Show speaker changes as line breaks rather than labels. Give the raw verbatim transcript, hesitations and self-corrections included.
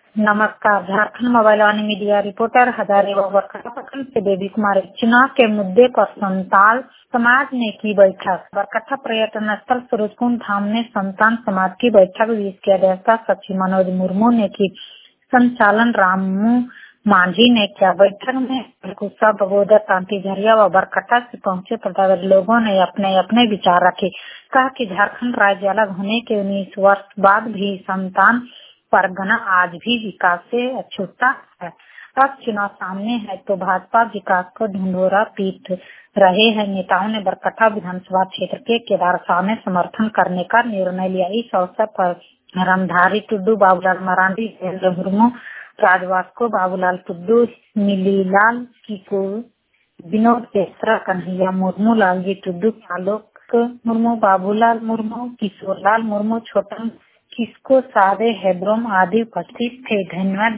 नमस्कार। Jharkhand mobile Vaani media reporter Hazaribagh Barkatta से देवी कुमारी। चुनाव के मुद्दे पर संताल समाज ने की बैठक। बरकट्टा पर्यटन स्थल सूरजकुंड धाम में संतान समाज की बैठक जिसकी अध्यक्षता सचिव मनोज मुर्मू ने की। संचालन रामू मांझी ने किया। बैठक में गुस्सा बगोदर कांति झरिया व बरकट्टा से पहुंचे प्रतिनिधि लोगों ने अपने अपने विचार रखे। कहा कि झारखंड राज्य अलग होने के उन्नीस वर्ष बाद भी संतान परगना आज भी विकास से अछूता है। अब चुनाव सामने है तो भाजपा विकास को ढिंढोरा पीट रहे हैं। नेताओं ने बरकट्टा विधानसभा क्षेत्र के केदारसा में समर्थन करने का निर्णय लिया। इस अवसर पर रामधारी टुड्डू, बाबूलाल मरांडी, वीरेंद्र मुर्मू, राजवास्को, बाबूलाल टुड्डू, मिलीलाल किशोर, विनोद पेसरा, कन्हैया मुर्मू, लालजी टुड्डू, आलोक मुर्मू, बाबूलाल मुर्मू, किशोरलाल मुर्मू, छोटन किसको सादे हेब्रोम आदि उपस्थित थे। धन्यवाद।